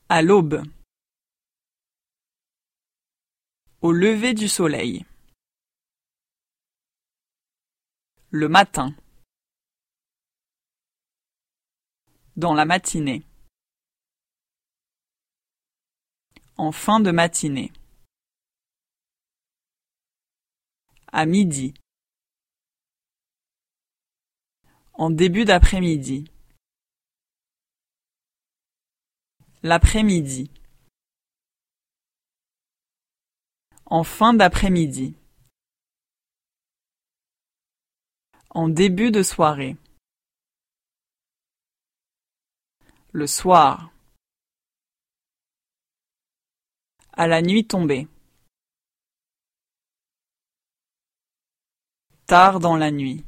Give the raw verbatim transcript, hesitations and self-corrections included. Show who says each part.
Speaker 1: À l'aube. Au lever du soleil. Le matin. Dans la matinée. En fin de matinée. À midi. En début d'après-midi. L'après-midi. En fin d'après-midi. En début de soirée. Le soir. À la nuit tombée. Tard dans la nuit.